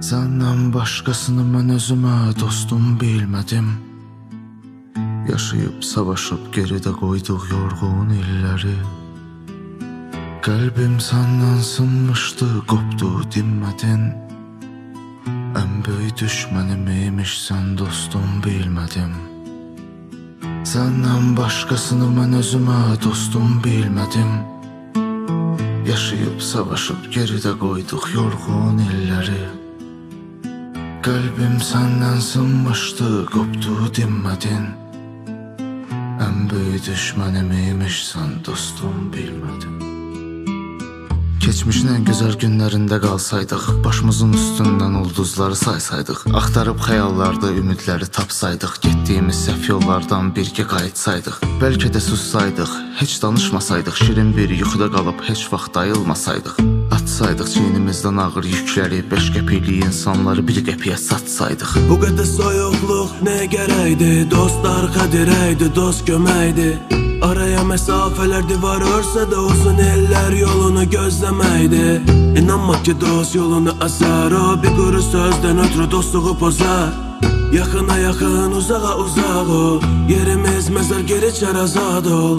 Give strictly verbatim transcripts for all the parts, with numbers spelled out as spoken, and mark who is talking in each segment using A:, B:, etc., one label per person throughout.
A: Səndən başqasını mən özümə dostum bilmədim. Yaşayıb, savaşıb, geridə qoyduq yorğun illəri. Qəlbim səndən sınmışdı, qopdu, dinmədin. Ən böyük düşmənim imişsən, dostum bilmədim. Səndən başqasını mən özümə dostum bilmədim. Yaşayıb, savaşıb, geridə qoyduq yorğun illəri. Qəlbim səndən sınmışdı, qopdu, dinmədin. Ən böyük düşmənim imişsən, dostum bilmədim. Keçmişin ən gözəl günlərində qalsaydıq, başımızın üstündən ulduzları saysaydıq, axtarıb xəyallarda ümidləri tapsaydıq, getdiyimiz səhv yollardan birgə qayıtsaydıq, bəlkə də sussaydıq, heç danışmasaydıq, şirin bir yuxuda qalıb heç vaxt ayılmasaydıq, atsaydıq çiynimizdən ağır yükləri, beş qəpikli insanları bir qəpiyə satsaydıq.
B: Bu qədər soyuqluq nə gərəkdi, dostlar qədirəydi, dost köməkdi. Araya məsafələr divar örsə də uzun illər yolunu gözləməkdi. İnanma ki dost yolunu asar, o bir quru sözdən ötürü dostluğu pozar. Yaxına yaxın, uzağa uzaq ol, yerimiz məzar, geri çər, azad ol.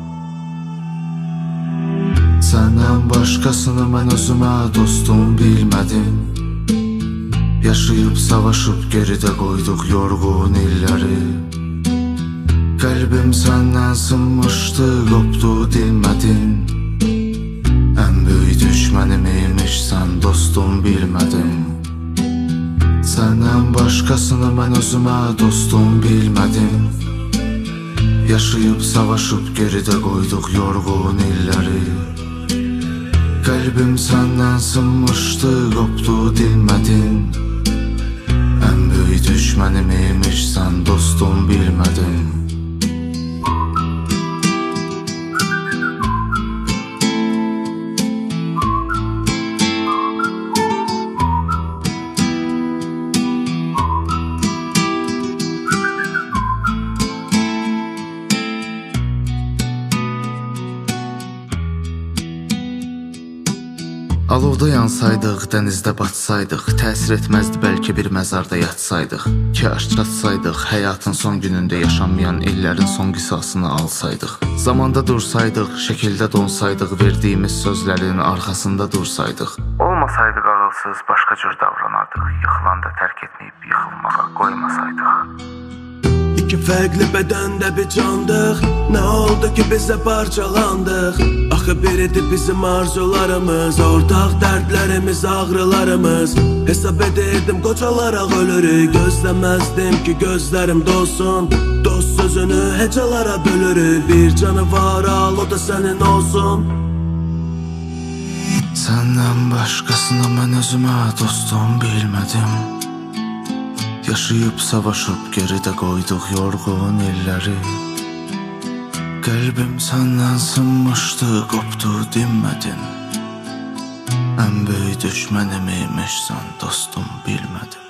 A: Səndən başqasını mən özümə dostum bilmədim. Yaşayıb, savaşıb, geridə qoyduq yorğun illəri. Qəlbim səndən sınmışdı, qopdu, dinmədin. Ən böyük düşmənim imişsən, dostum bilmədim. Səndən başqasını mən özümə dostum bilmədim. Yaşayıb, savaşıb, geridə qoyduq yorğun illəri. Qəlbim səndən sınmışdı, qopdu, dinmədin. Ən böyük düşmənim imişsən, dostum bilmədim. Alovda yansaydıq, dənizdə batsaydıq, təsir etməzdi bəlkə bir məzarda yatsaydıq. Kaş çatsaydıq, həyatın son günündə yaşanmayan illərin son qisasını alsaydıq. Zamanda dursaydıq, şəkildə donsaydıq, verdiyimiz sözlərin arxasında dursaydıq. Olmasaydıq ağılsız, başqa cür davranardıq, yıxılanda tərk etməyib yıxılmağa qoymasaydıq.
B: İki fərqli bədəndə bir candıq, nə oldu ki bizə parçalandıq? Axı biridir bizim arzularımız, ortaq dərdlərimiz, ağrılarımız. Hesab edirdim qocalaraq ölürük, gözləməzdim ki gözlərim dolsun. Dost sözünü hecalara bölürük, bir canı var al, o da sənin olsun.
A: Səndən başqasını mən özümə dostum bilmədim. Yaşayıb, savaşıb, geridə qoyduq yorğun illəri. Qəlbim səndən sınmışdı, qopdu, dinmədin. Ən böyük düşmənim imişsən, dostum bilmədim.